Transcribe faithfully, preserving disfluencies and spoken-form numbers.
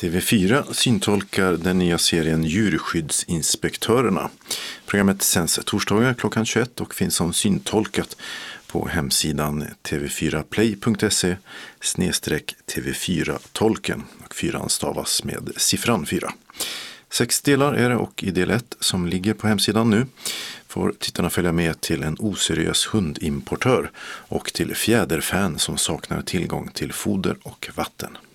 T V fyra syntolkar den nya serien Djurskyddsinspektörerna. Programmet sänds torsdagar klockan tjugoett och finns som syntolkat på hemsidan t v fyra play punkt se snedstreck T V fyra tolken. Och fyran stavas med siffran fyra. Sex delar är det och i del ett som ligger på hemsidan nu får tittarna följa med till en oseriös hundimportör och till fjäderfän som saknar tillgång till foder och vatten.